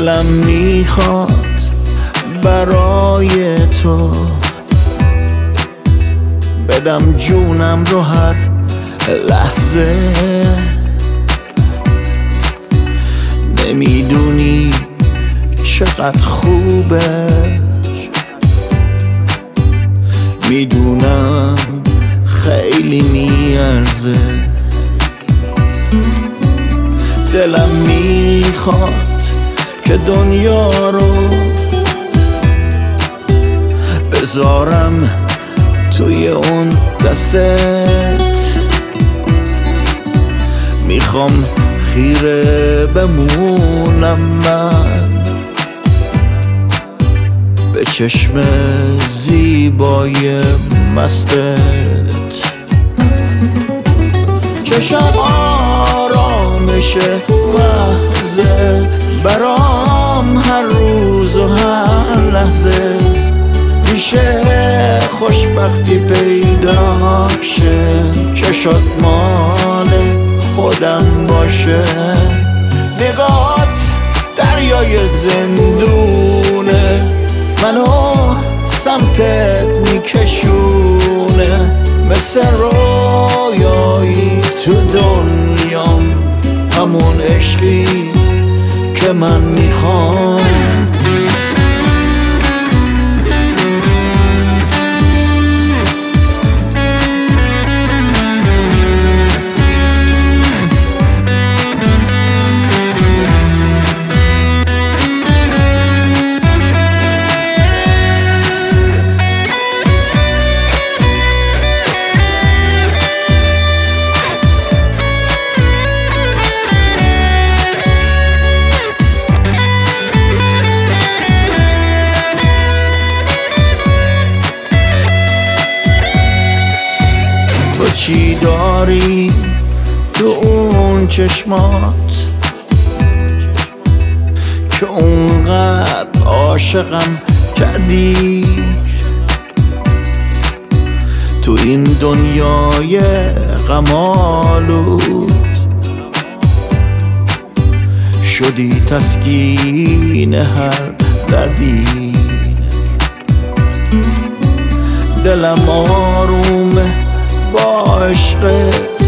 دلم میخواد برای تو بدم جونم رو هر لحظه. نمیدونی چقدر خوبه، میدونم خیلی میارزه. دلم میخواد که دنیا رو بذارم توی اون دستت. میخوام خیره بمونم من به چشم زیبای مستت. چشم آرامش محضه برام هر روز و هر لحظه. میشه خوشبختی پیدا شه، چشات مال خودم باشه. نگاهات دریای زندونه، منو سمتت میکشونه. مثل رویایی تو دنیام، همون عشقی که من میخوام. تو چی داری تو اون چشمات که اونقدر عاشقم کردی؟ تو این دنیای غم‌آلود شدی تسکین هر دردی. دلم آرومه با عشقت،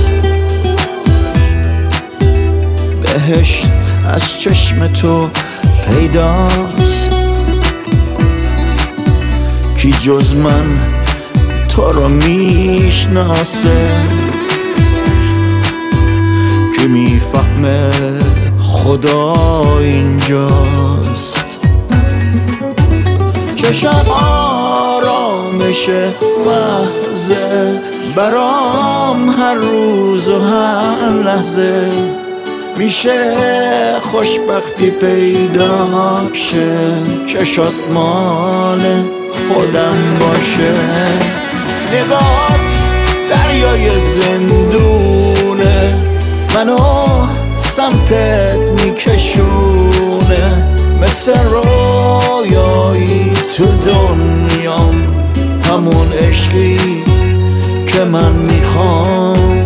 بهشت از چشم تو پیداست. کی جز من تو رو میشناسه، کی میفهمه خدا اینجاست. چشم آرامش محضه برام هر روز و هر لحظه. میشه خوشبختی پیدا شه، چشات مال خودم باشه. نگاهات دریای زندونه، منو سمتت میکشونه. مثل رویایی تو دنیام، همون عشقی که من میخوام.